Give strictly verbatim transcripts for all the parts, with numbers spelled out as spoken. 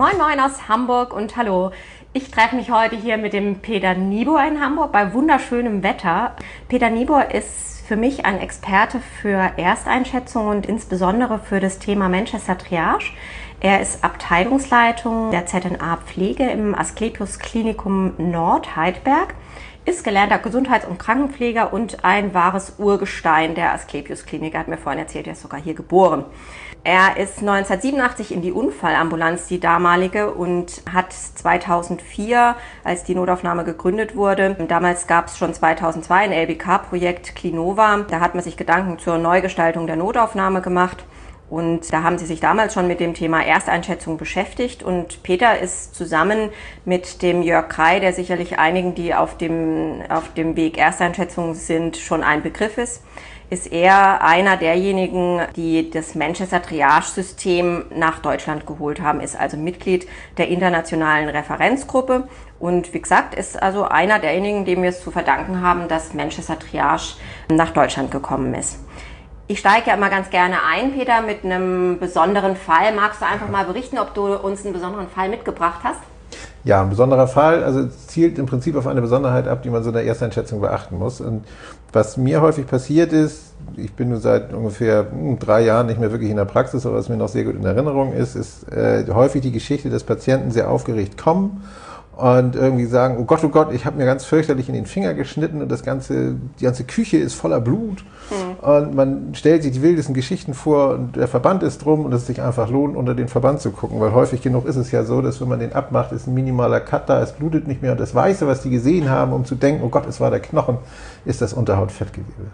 Moin Moin aus Hamburg und hallo. Ich treffe mich heute hier mit dem Peter Nibor in Hamburg bei wunderschönem Wetter. Peter Nibor ist für mich ein Experte für Ersteinschätzung und insbesondere für das Thema Manchester Triage. Er ist Abteilungsleitung der Z N A Pflege im Asklepios Klinikum Nord Heidelberg, ist gelernter Gesundheits- und Krankenpfleger und ein wahres Urgestein der Asklepios Klinik. Er hat mir vorhin erzählt, er ist sogar hier geboren. Er ist neunzehnhundertsiebenundachtzig in die Unfallambulanz, die damalige, und hat zweitausendvier, als die Notaufnahme gegründet wurde, damals gab es schon zweitausendzwei ein L B K-Projekt Clinova, da hat man sich Gedanken zur Neugestaltung der Notaufnahme gemacht. Und da haben sie sich damals schon mit dem Thema Ersteinschätzung beschäftigt. Und Peter ist zusammen mit dem Jörg Krey, der sicherlich einigen, die auf dem, auf dem Weg Ersteinschätzung sind, schon ein Begriff ist, ist er einer derjenigen, die das Manchester Triage-System nach Deutschland geholt haben, ist also Mitglied der internationalen Referenzgruppe. Und wie gesagt, ist also einer derjenigen, dem wir es zu verdanken haben, dass Manchester Triage nach Deutschland gekommen ist. Ich steige ja immer ganz gerne ein, Peter, mit einem besonderen Fall. Magst du einfach mal berichten, ob du uns einen besonderen Fall mitgebracht hast? Ja, ein besonderer Fall, also zielt im Prinzip auf eine Besonderheit ab, die man so in der Ersteinschätzung beachten muss. Und was mir häufig passiert ist, ich bin nun seit ungefähr hm, drei Jahren nicht mehr wirklich in der Praxis, aber was mir noch sehr gut in Erinnerung ist, ist äh, häufig die Geschichte, dass Patienten sehr aufgeregt kommen und irgendwie sagen, oh Gott, oh Gott, ich habe mir ganz fürchterlich in den Finger geschnitten und das ganze, die ganze Küche ist voller Blut. Mhm. Und man stellt sich die wildesten Geschichten vor und der Verband ist drum und es sich einfach lohnt, unter den Verband zu gucken, weil häufig genug ist es ja so, dass wenn man den abmacht, ist ein minimaler Cut da, es blutet nicht mehr und das Weiße, was die gesehen haben, um zu denken, oh Gott, es war der Knochen, ist das Unterhautfettgewebe.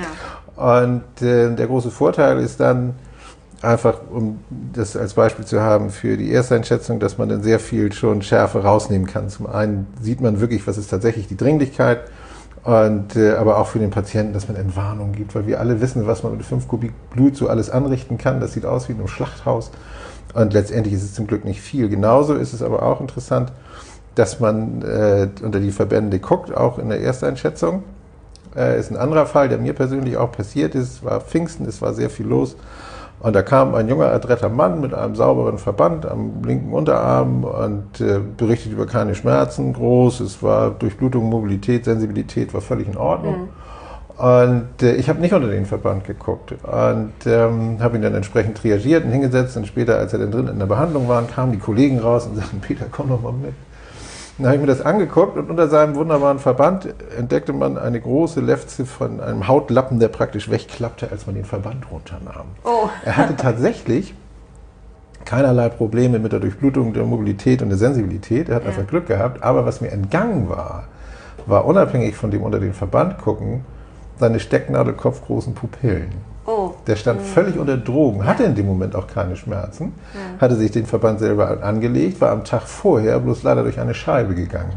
Ja. Und äh, der große Vorteil ist dann, einfach um das als Beispiel zu haben für die Ersteinschätzung, dass man dann sehr viel schon Schärfe rausnehmen kann. Zum einen sieht man wirklich, was ist tatsächlich die Dringlichkeit, und äh, aber auch für den Patienten, dass man Entwarnung gibt, weil wir alle wissen, was man mit fünf Kubik Blut so alles anrichten kann. Das sieht aus wie in einem Schlachthaus und letztendlich ist es zum Glück nicht viel. Genauso ist es aber auch interessant, dass man äh, unter die Verbände guckt, auch in der Ersteinschätzung. Äh, ist ein anderer Fall, der mir persönlich auch passiert ist. Es war Pfingsten, es war sehr viel los. Und da kam ein junger, adretter Mann mit einem sauberen Verband am linken Unterarm und äh, berichtet über keine Schmerzen, groß, es war Durchblutung, Mobilität, Sensibilität, war völlig in Ordnung. Mhm. Und äh, ich habe nicht unter den Verband geguckt und ähm, habe ihn dann entsprechend triagiert und hingesetzt. Und später, als er dann drin in der Behandlung war, kamen die Kollegen raus und sagten, Peter, komm doch mal mit. Dann habe ich mir das angeguckt und unter seinem wunderbaren Verband entdeckte man eine große Lefze von einem Hautlappen, der praktisch wegklappte, als man den Verband runternahm. Oh. Er hatte tatsächlich keinerlei Probleme mit der Durchblutung, der Mobilität und der Sensibilität. Er hat ja. einfach Glück gehabt. Aber was mir entgangen war, war unabhängig von dem unter den Verband gucken, seine stecknadelkopfgroßen Pupillen. Oh. Der stand mhm. völlig unter Drogen, hatte in dem Moment auch keine Schmerzen, ja. hatte sich den Verband selber angelegt, war am Tag vorher bloß leider durch eine Scheibe gegangen.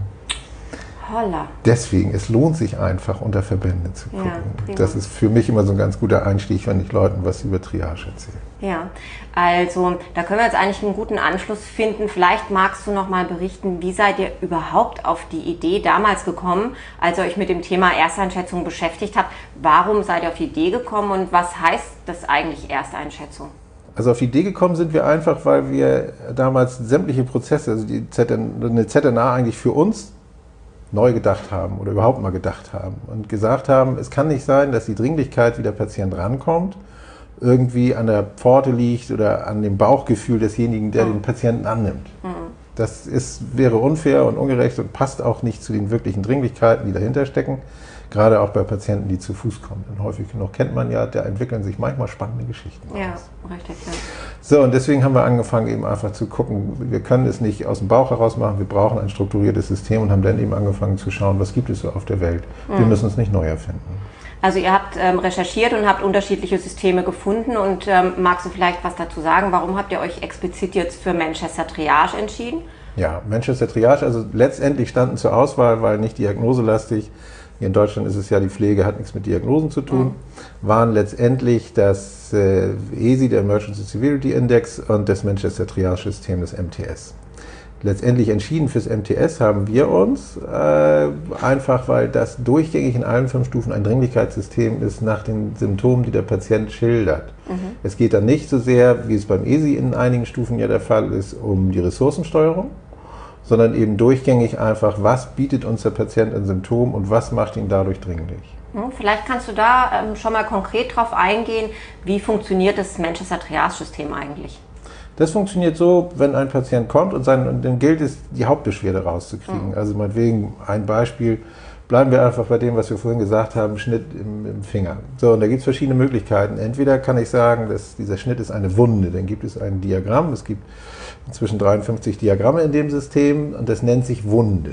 Holla. Deswegen, es lohnt sich einfach, unter Verbände zu gucken. Ja, das ist für mich immer so ein ganz guter Einstieg, wenn ich Leuten was über Triage erzähle. Ja, also da können wir jetzt eigentlich einen guten Anschluss finden. Vielleicht magst du noch mal berichten, wie seid ihr überhaupt auf die Idee damals gekommen, als ihr euch mit dem Thema Ersteinschätzung beschäftigt habt? Warum seid ihr auf die Idee gekommen und was heißt das eigentlich Ersteinschätzung? Also auf die Idee gekommen sind wir einfach, weil wir damals sämtliche Prozesse, also die Z N, eine Z N A eigentlich für uns neu gedacht haben oder überhaupt mal gedacht haben und gesagt haben, es kann nicht sein, dass die Dringlichkeit, wie der Patient rankommt, irgendwie an der Pforte liegt oder an dem Bauchgefühl desjenigen, der mhm. den Patienten annimmt. Mhm. Das ist, wäre unfair und ungerecht und passt auch nicht zu den wirklichen Dringlichkeiten, die dahinter stecken, gerade auch bei Patienten, die zu Fuß kommen. Denn häufig genug kennt man ja, da entwickeln sich manchmal spannende Geschichten ja, aus. Richtig, ja. So, und deswegen haben wir angefangen, eben einfach zu gucken, wir können es nicht aus dem Bauch heraus machen, wir brauchen ein strukturiertes System und haben dann eben angefangen zu schauen, was gibt es so auf der Welt. Mhm. Wir müssen es nicht neu erfinden. Also ihr habt ähm, recherchiert und habt unterschiedliche Systeme gefunden und ähm, magst du vielleicht was dazu sagen? Warum habt ihr euch explizit jetzt für Manchester Triage entschieden? Ja, Manchester Triage, also letztendlich standen zur Auswahl, weil nicht diagnoselastig, hier in Deutschland ist es ja, die Pflege hat nichts mit Diagnosen zu tun, mhm. waren letztendlich das äh, E S I, der Emergency Severity Index, und das Manchester Triage System, das M T S. Letztendlich entschieden fürs M T S haben wir uns, äh, einfach weil das durchgängig in allen fünf Stufen ein Dringlichkeitssystem ist nach den Symptomen, die der Patient schildert. Mhm. Es geht dann nicht so sehr, wie es beim E S I in einigen Stufen ja der Fall ist, um die Ressourcensteuerung, sondern eben durchgängig einfach, was bietet uns der Patient an Symptomen und was macht ihn dadurch dringlich. Vielleicht kannst du da ähm, schon mal konkret drauf eingehen, wie funktioniert das Manchester-Triage-System eigentlich? Das funktioniert so, wenn ein Patient kommt und, sein, und dann gilt es, die Hauptbeschwerde rauszukriegen. Mhm. Also meinetwegen ein Beispiel, bleiben wir einfach bei dem, was wir vorhin gesagt haben, Schnitt im, im Finger. So, und da gibt es verschiedene Möglichkeiten. Entweder kann ich sagen, dass dieser Schnitt ist eine Wunde, dann gibt es ein Diagramm, es gibt inzwischen dreiundfünfzig Diagramme in dem System und das nennt sich Wunde.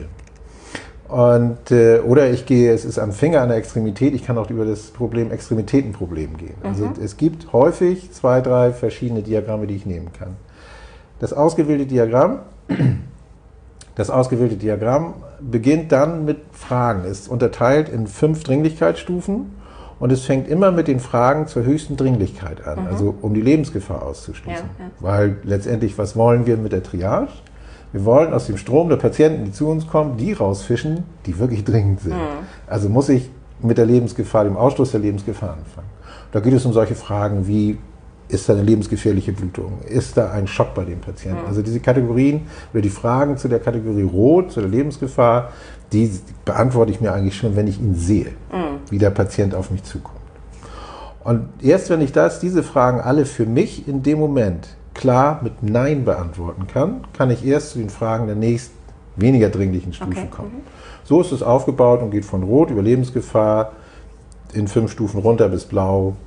Und, äh, oder ich gehe, es ist am Finger, an der Extremität, ich kann auch über das Problem Extremitätenproblem gehen. Mhm. Also es gibt häufig zwei, drei verschiedene Diagramme, die ich nehmen kann. Das ausgewählte Diagramm, das ausgewählte Diagramm beginnt dann mit Fragen, ist unterteilt in fünf Dringlichkeitsstufen und es fängt immer mit den Fragen zur höchsten Dringlichkeit an, mhm. also um die Lebensgefahr auszuschließen. Ja, ja. Weil letztendlich, was wollen wir mit der Triage? Wir wollen aus dem Strom der Patienten, die zu uns kommen, die rausfischen, die wirklich dringend sind. Mhm. Also muss ich mit der Lebensgefahr, dem Ausschluss der Lebensgefahr anfangen. Da geht es um solche Fragen wie, ist da eine lebensgefährliche Blutung? Ist da ein Schock bei dem Patienten? Mhm. Also diese Kategorien oder die Fragen zu der Kategorie Rot, zu der Lebensgefahr, die beantworte ich mir eigentlich schon, wenn ich ihn sehe, mhm. wie der Patient auf mich zukommt. Und erst wenn ich das, diese Fragen alle für mich in dem Moment klar mit Nein beantworten kann, kann ich erst zu den Fragen der nächsten, weniger dringlichen Stufe okay. kommen. Mhm. So ist es aufgebaut und geht von Rot über Lebensgefahr in fünf Stufen runter bis Blau.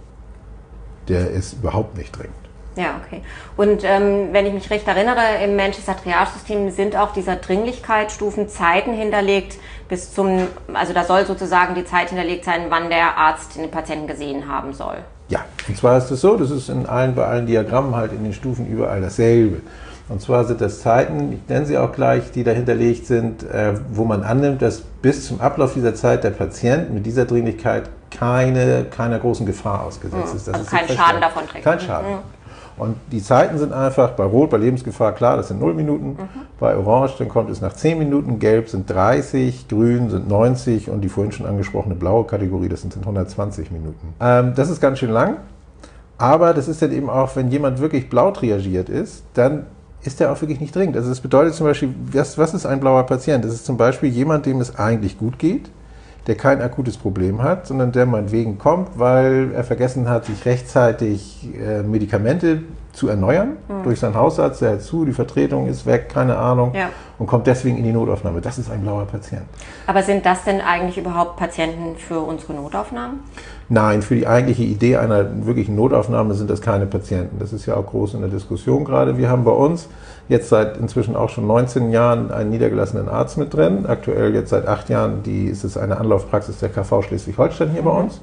Der ist überhaupt nicht dringend. Ja, okay. Und ähm, wenn ich mich recht erinnere, im Manchester-Triage-System sind auch dieser Dringlichkeitsstufen Zeiten hinterlegt bis zum, also da soll sozusagen die Zeit hinterlegt sein, wann der Arzt den Patienten gesehen haben soll. Ja, und zwar ist es so, das ist in allen, bei allen Diagrammen halt in den Stufen überall dasselbe. Und zwar sind das Zeiten, ich nenne sie auch gleich, die da hinterlegt sind, äh, wo man annimmt, dass bis zum Ablauf dieser Zeit der Patient mit dieser Dringlichkeit keine, keiner großen Gefahr ausgesetzt mhm. ist. Das also ist keinen Schaden davon trägt. Kein Schaden. Mhm. Und die Zeiten sind einfach, bei Rot, bei Lebensgefahr, klar, das sind null Minuten. Mhm. Bei Orange, dann kommt es nach zehn Minuten, Gelb sind dreißig, Grün sind neunzig und die vorhin schon angesprochene blaue Kategorie, das sind hundertzwanzig Minuten. Ähm, das ist ganz schön lang, aber das ist dann eben auch, wenn jemand wirklich blau triagiert ist, dann ist der auch wirklich nicht dringend. Also das bedeutet zum Beispiel, was, was ist ein blauer Patient? Das ist zum Beispiel jemand, dem es eigentlich gut geht, der kein akutes Problem hat, sondern der meinetwegen kommt, weil er vergessen hat, sich rechtzeitig äh, Medikamente zu erneuern mhm. durch seinen Hausarzt, der hört zu, die Vertretung ist weg, keine Ahnung, ja. und kommt deswegen in die Notaufnahme. Das ist ein blauer Patient. Aber sind das denn eigentlich überhaupt Patienten für unsere Notaufnahmen? Nein, für die eigentliche Idee einer wirklichen Notaufnahme sind das keine Patienten. Das ist ja auch groß in der Diskussion gerade. Wir haben bei uns jetzt seit inzwischen auch schon neunzehn Jahren einen niedergelassenen Arzt mit drin. Aktuell jetzt seit acht Jahren die, ist es eine Anlaufpraxis der K V Schleswig-Holstein hier mhm. bei uns.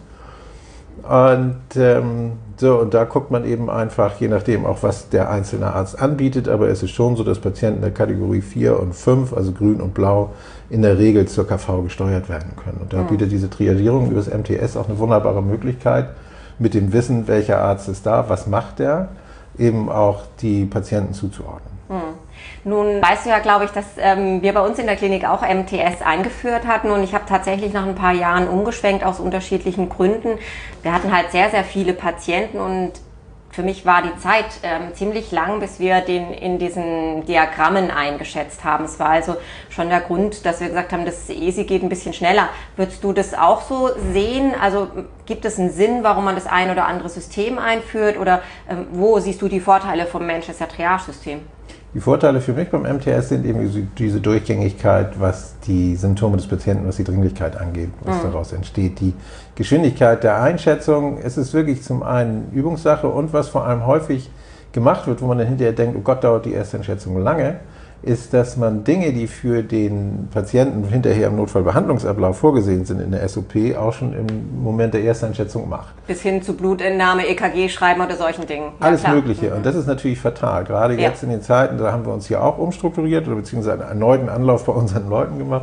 Und, ähm, so, und da guckt man eben einfach, je nachdem auch, was der einzelne Arzt anbietet, aber es ist schon so, dass Patienten der Kategorie vier und fünf, also grün und blau, in der Regel zur K V gesteuert werden können. Und da mhm. bietet diese Triagierung über das M T S auch eine wunderbare Möglichkeit, mit dem Wissen, welcher Arzt ist da, was macht der, eben auch die Patienten zuzuordnen. Mhm. Nun weißt du ja, glaube ich, dass ähm, wir bei uns in der Klinik auch M T S eingeführt hatten und ich habe tatsächlich nach ein paar Jahren umgeschwenkt aus unterschiedlichen Gründen. Wir hatten halt sehr, sehr viele Patienten und für mich war die Zeit ähm, ziemlich lang, bis wir den in diesen Diagrammen eingeschätzt haben. Es war also schon der Grund, dass wir gesagt haben, das E S I geht ein bisschen schneller. Würdest du das auch so sehen? Also gibt es einen Sinn, warum man das ein oder andere System einführt oder ähm, wo siehst du die Vorteile vom Manchester-Triage-System? Die Vorteile für mich beim M T S sind eben diese Durchgängigkeit, was die Symptome des Patienten, was die Dringlichkeit angeht, was mhm. daraus entsteht. Die Geschwindigkeit der Einschätzung, es ist wirklich zum einen Übungssache und was vor allem häufig gemacht wird, wo man dann hinterher denkt, oh Gott, dauert die erste Einschätzung lange, ist, dass man Dinge, die für den Patienten hinterher im Notfallbehandlungsablauf vorgesehen sind in der S O P, auch schon im Moment der Ersteinschätzung macht. Bis hin zu Blutentnahme, E K G schreiben oder solchen Dingen. Ja, alles klar. Mögliche. Mhm. Und das ist natürlich fatal. Gerade ja. jetzt in den Zeiten, da haben wir uns hier auch umstrukturiert oder beziehungsweise einen erneuten Anlauf bei unseren Leuten gemacht.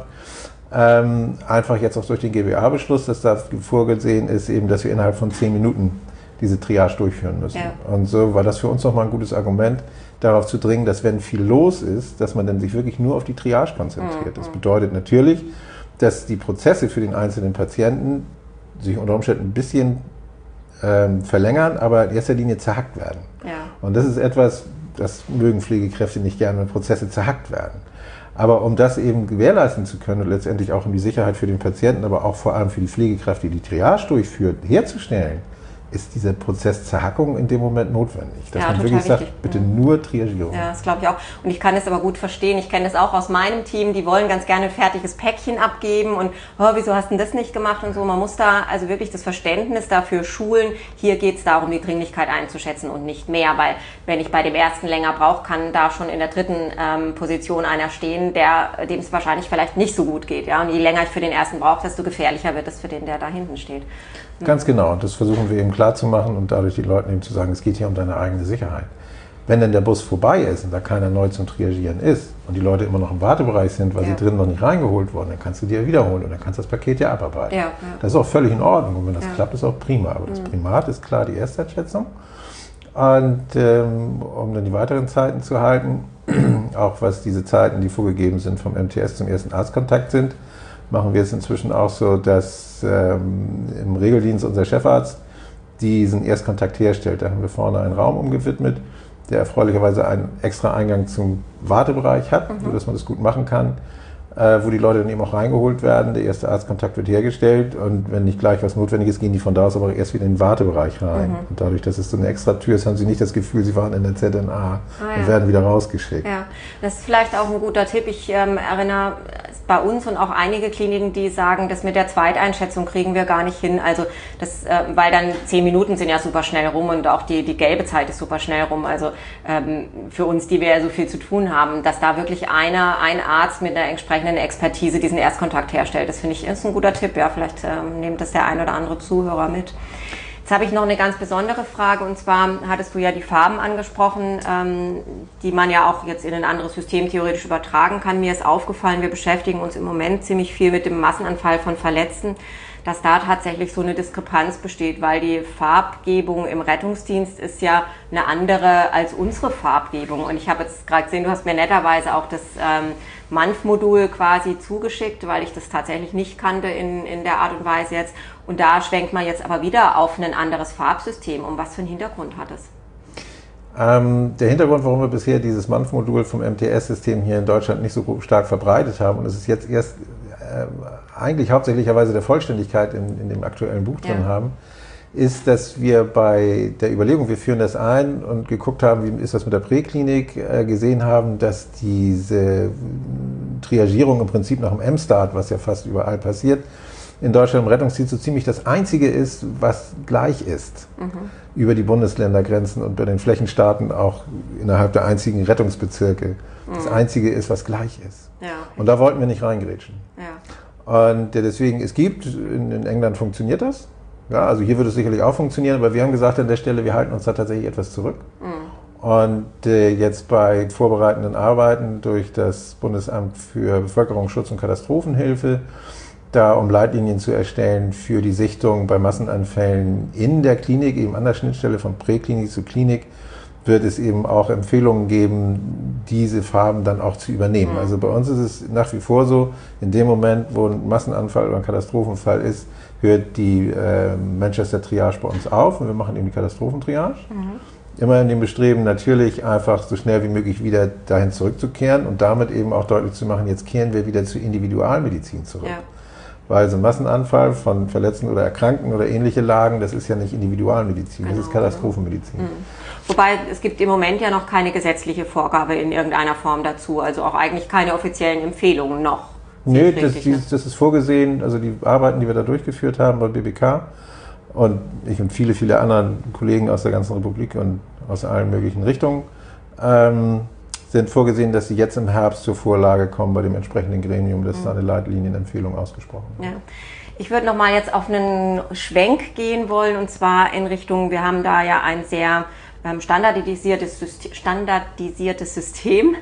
Ähm, einfach jetzt auch durch den G B A-Beschluss, dass da vorgesehen ist, eben, dass wir innerhalb von zehn Minuten diese Triage durchführen müssen. Ja. Und so war das für uns nochmal ein gutes Argument, darauf zu dringen, dass wenn viel los ist, dass man dann sich wirklich nur auf die Triage konzentriert. Mhm. Das bedeutet natürlich, dass die Prozesse für den einzelnen Patienten sich unter Umständen ein bisschen ähm, verlängern, aber in erster Linie zerhackt werden. Ja. Und das ist etwas, das mögen Pflegekräfte nicht gerne, wenn Prozesse zerhackt werden. Aber um das eben gewährleisten zu können und letztendlich auch um die Sicherheit für den Patienten, aber auch vor allem für die Pflegekraft, die die Triage durchführt, herzustellen, ist dieser Prozess Zerhackung in dem Moment notwendig. Dass ja, man wirklich wichtig. sagt, bitte mhm. nur Triagierung. Ja, das glaube ich auch. Und ich kann es aber gut verstehen. Ich kenne das auch aus meinem Team. Die wollen ganz gerne ein fertiges Päckchen abgeben und oh, wieso hast du das nicht gemacht und so. Man muss da also wirklich das Verständnis dafür schulen. Hier geht es darum, die Dringlichkeit einzuschätzen und nicht mehr. Weil wenn ich bei dem ersten länger brauche, kann da schon in der dritten ähm, Position einer stehen, der, dem es wahrscheinlich vielleicht nicht so gut geht. Ja? Und je länger ich für den ersten brauche, desto gefährlicher wird es für den, der da hinten steht. Ganz genau, und das versuchen wir eben klar zu machen und dadurch den Leuten eben zu sagen, es geht hier um deine eigene Sicherheit. Wenn dann der Bus vorbei ist und da keiner neu zum Triagieren ist und die Leute immer noch im Wartebereich sind, weil ja. sie drinnen noch nicht reingeholt wurden, dann kannst du die ja wiederholen und dann kannst du das Paket ja abarbeiten. Ja, ja. Das ist auch völlig in Ordnung und wenn das ja. klappt, ist auch prima. Aber das Primat ist klar die Ersteinschätzung. Und ähm, um dann die weiteren Zeiten zu halten, auch was diese Zeiten, die vorgegeben sind vom M T S zum ersten Arztkontakt sind, machen wir es inzwischen auch so, dass ähm, im Regeldienst unser Chefarzt diesen Erstkontakt herstellt. Da haben wir vorne einen Raum umgewidmet, der erfreulicherweise einen extra Eingang zum Wartebereich hat, mhm. sodass man das gut machen kann, äh, wo die Leute dann eben auch reingeholt werden. Der erste Arztkontakt wird hergestellt und wenn nicht gleich was notwendig ist, gehen die von da aus aber erst wieder in den Wartebereich rein. Mhm. Und dadurch, dass es so eine extra Tür ist, haben sie nicht das Gefühl, sie waren in der Z N A ah, und ja. werden wieder rausgeschickt. Ja, das ist vielleicht auch ein guter Tipp. Ich ähm, erinnere bei uns und auch einige Kliniken, die sagen, das mit der Zweiteinschätzung kriegen wir gar nicht hin. Also das, äh, weil dann zehn Minuten sind ja super schnell rum und auch die, die gelbe Zeit ist super schnell rum. Also ähm, für uns, die wir ja so viel zu tun haben, dass da wirklich einer, ein Arzt mit einer entsprechenden Expertise diesen Erstkontakt herstellt. Das finde ich ist ein guter Tipp. Ja, vielleicht ähm, nimmt das der ein oder andere Zuhörer mit. Jetzt habe ich noch eine ganz besondere Frage und zwar hattest du ja die Farben angesprochen, ähm, die man ja auch jetzt in ein anderes System theoretisch übertragen kann. Mir ist aufgefallen, wir beschäftigen uns im Moment ziemlich viel mit dem Massenanfall von Verletzten, dass da tatsächlich so eine Diskrepanz besteht, weil die Farbgebung im Rettungsdienst ist ja eine andere als unsere Farbgebung. Und ich habe jetzt gerade gesehen, du hast mir netterweise auch das ähm, M A N F-Modul quasi zugeschickt, weil ich das tatsächlich nicht kannte in, in der Art und Weise jetzt. Und da schwenkt man jetzt aber wieder auf ein anderes Farbsystem. Um was für einen Hintergrund hat es? Ähm, der Hintergrund, warum wir bisher dieses M A N F-Modul vom M T S-System hier in Deutschland nicht so stark verbreitet haben, und es ist jetzt erst äh, eigentlich hauptsächlicherweise der Vollständigkeit in, in dem aktuellen Buch drin ja. haben, ist, dass wir bei der Überlegung, wir führen das ein und geguckt haben, wie ist das mit der Präklinik, äh, gesehen haben, dass diese Triagierung im Prinzip nach dem M Start, was ja fast überall passiert, in Deutschland im Rettungsdienst so ziemlich das Einzige ist, was gleich ist. Mhm. Über die Bundesländergrenzen und bei den Flächenstaaten auch innerhalb der einzigen Rettungsbezirke. Mhm. Das Einzige ist, was gleich ist. Ja, okay. Und da wollten wir nicht reingrätschen. Ja. Und deswegen, es gibt, in, in England funktioniert das. Ja, also hier würde es sicherlich auch funktionieren, aber wir haben gesagt an der Stelle, wir halten uns da tatsächlich etwas zurück. Mhm. Und äh, jetzt bei vorbereitenden Arbeiten durch das Bundesamt für Bevölkerungsschutz und Katastrophenhilfe, da um Leitlinien zu erstellen für die Sichtung bei Massenanfällen in der Klinik, eben an der Schnittstelle von Präklinik zu Klinik, wird es eben auch Empfehlungen geben, diese Farben dann auch zu übernehmen. Mhm. Also bei uns ist es nach wie vor so, in dem Moment, wo ein Massenanfall oder ein Katastrophenfall ist, hört die äh, Manchester Triage bei uns auf und wir machen eben die Katastrophentriage. Mhm. Immer in dem Bestreben, natürlich einfach so schnell wie möglich wieder dahin zurückzukehren und damit eben auch deutlich zu machen, jetzt kehren wir wieder zur Individualmedizin zurück. Ja. Weil so ein Massenanfall von Verletzten oder Erkrankten oder ähnliche Lagen, das ist ja nicht Individualmedizin, genau, das ist Katastrophenmedizin. Mhm. Wobei es gibt im Moment ja noch keine gesetzliche Vorgabe in irgendeiner Form dazu, also auch eigentlich keine offiziellen Empfehlungen noch. Nö, das, dieses, das ist vorgesehen, also die Arbeiten, die wir da durchgeführt haben beim B B K und ich und viele, viele anderen Kollegen aus der ganzen Republik und aus allen möglichen Richtungen, ähm, sind vorgesehen, dass sie jetzt im Herbst zur Vorlage kommen bei dem entsprechenden Gremium, das mhm. da eine Leitlinienempfehlung ausgesprochen wird. Ja. Ich würde noch mal jetzt auf einen Schwenk gehen wollen und zwar in Richtung, wir haben da ja ein sehr ähm, standardisiertes, System, standardisiertes System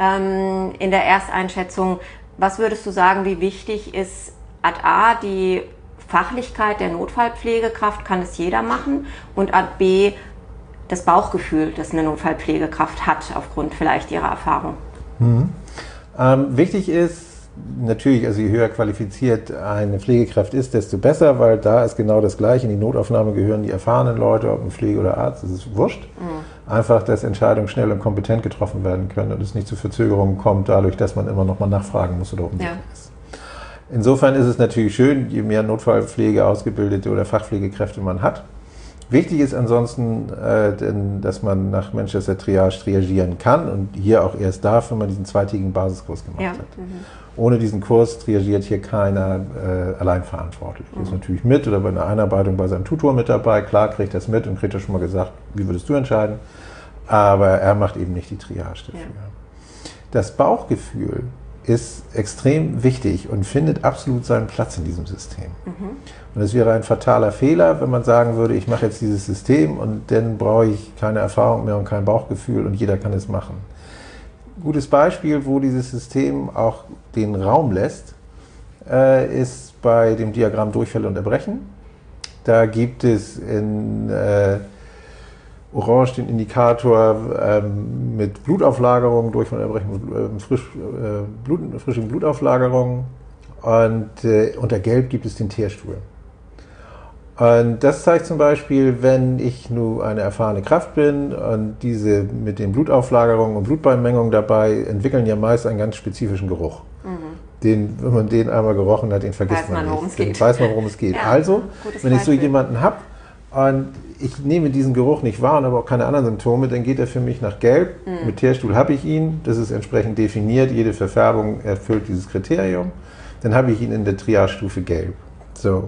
ähm, in der Ersteinschätzung. Was würdest du sagen, wie wichtig ist ad a die Fachlichkeit der Notfallpflegekraft, kann es jeder machen, und B, das Bauchgefühl, das eine Notfallpflegekraft hat, aufgrund vielleicht ihrer Erfahrung. Mhm. Ähm, wichtig ist natürlich, also je höher qualifiziert eine Pflegekraft ist, desto besser, weil da ist genau das Gleiche. In die Notaufnahme gehören die erfahrenen Leute, ob ein Pflege oder Arzt, das ist wurscht. Mhm. Einfach, dass Entscheidungen schnell und kompetent getroffen werden können und es nicht zu Verzögerungen kommt, dadurch, dass man immer noch mal nachfragen muss oder unsicher ja. ist. Insofern ist es natürlich schön, je mehr Notfallpflege ausgebildete oder Fachpflegekräfte man hat. Wichtig ist ansonsten, äh, denn, dass man nach Manchester Triage triagieren kann und hier auch erst darf, wenn man diesen zweitägigen Basiskurs gemacht ja. hat. Mhm. Ohne diesen Kurs triagiert hier keiner äh, allein verantwortlich. Mhm. Ist natürlich mit oder bei einer Einarbeitung bei seinem Tutor mit dabei. Klar kriegt er es mit und kriegt er schon mal gesagt, wie würdest du entscheiden. Aber er macht eben nicht die Triage dafür. Ja. Das Bauchgefühl ist extrem wichtig und findet absolut seinen Platz in diesem System. Mhm. Und es wäre ein fataler Fehler, wenn man sagen würde, ich mache jetzt dieses System und dann brauche ich keine Erfahrung mehr und kein Bauchgefühl und jeder kann es machen. Gutes Beispiel, wo dieses System auch den Raum lässt, äh, ist bei dem Diagramm Durchfälle und Erbrechen. Da gibt es in äh, Orange den Indikator ähm, mit Blutauflagerung, Durchfall und Erbrechen, äh, frisch, äh, Blut, frische Blutauflagerung, und äh, unter Gelb gibt es den Teerstuhl. Und das zeigt zum Beispiel, wenn ich nur eine erfahrene Kraft bin und diese mit den Blutauflagerungen und Blutbeinmengungen dabei entwickeln ja meist einen ganz spezifischen Geruch. Mhm. Den, wenn man den einmal gerochen hat, den vergisst weiß man, man nicht. Dann weiß man, worum es geht. Ja, also, wenn ich so jemanden habe und ich nehme diesen Geruch nicht wahr und aber auch keine anderen Symptome, dann geht er für mich nach Gelb. Mhm. Mit Teerstuhl habe ich ihn, das ist entsprechend definiert, jede Verfärbung erfüllt dieses Kriterium. Dann habe ich ihn in der Triage-Stufe Gelb. So.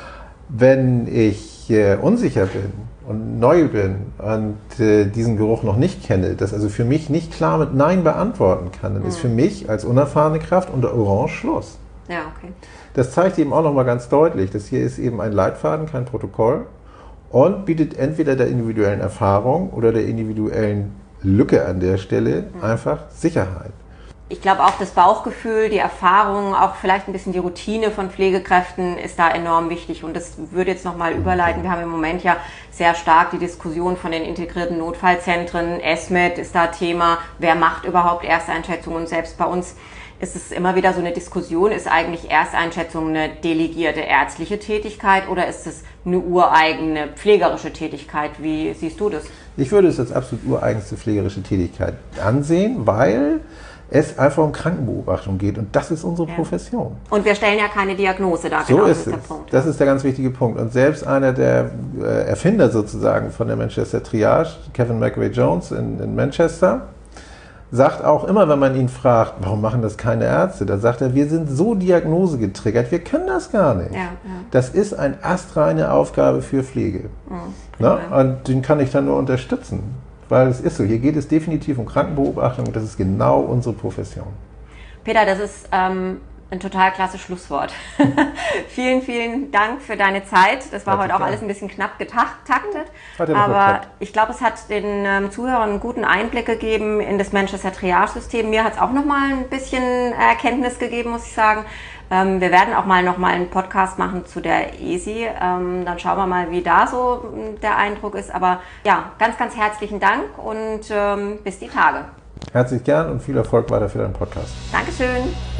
Wenn ich äh, unsicher bin und neu bin und äh, diesen Geruch noch nicht kenne, das also für mich nicht klar mit Nein beantworten kann, dann mhm. ist für mich als unerfahrene Kraft unter Orange Schluss. Ja, okay. Das zeigt eben auch nochmal ganz deutlich, dass hier ist eben ein Leitfaden, kein Protokoll, und bietet entweder der individuellen Erfahrung oder der individuellen Lücke an der Stelle mhm. einfach Sicherheit. Ich glaube auch das Bauchgefühl, die Erfahrung, auch vielleicht ein bisschen die Routine von Pflegekräften ist da enorm wichtig. Und das würde jetzt nochmal überleiten. Wir haben im Moment ja sehr stark die Diskussion von den integrierten Notfallzentren. E S M E D ist da Thema. Wer macht überhaupt Ersteinschätzungen? Und selbst bei uns ist es immer wieder so eine Diskussion. Ist eigentlich Ersteinschätzung eine delegierte ärztliche Tätigkeit oder ist es eine ureigene pflegerische Tätigkeit? Wie siehst du das? Ich würde es als absolut ureigenste pflegerische Tätigkeit ansehen, weil es einfach um Krankenbeobachtung geht und das ist unsere ja. Profession. Und wir stellen ja keine Diagnose da. So genau, ist es. Der Punkt. Das ist der ganz wichtige Punkt. Und selbst einer der äh, Erfinder sozusagen von der Manchester Triage, Kevin McRae-Jones in, in Manchester, sagt auch immer, wenn man ihn fragt, warum machen das keine Ärzte, da sagt er, wir sind so diagnosegetriggert, wir können das gar nicht. Ja, ja. Das ist eine astreine Aufgabe für Pflege. Mhm, Na? Und den kann ich dann nur unterstützen. Weil es ist so, hier geht es definitiv um Krankenbeobachtung und das ist genau unsere Profession. Peter, das ist ähm, ein total klasse Schlusswort. Vielen, vielen Dank für deine Zeit. Das war Herzlich heute auch gern. Alles ein bisschen knapp getaktet. Aber ich glaube, es hat den ähm, Zuhörern einen guten Einblick gegeben in das Manchester Triage-System. Mir hat es auch nochmal ein bisschen Erkenntnis gegeben, muss ich sagen. Ähm, wir werden auch mal noch mal einen Podcast machen zu der E S I. Ähm, dann schauen wir mal, wie da so der Eindruck ist. Aber ja, ganz, ganz herzlichen Dank und ähm, bis die Tage. Herzlich gern und viel Erfolg weiter für deinen Podcast. Dankeschön.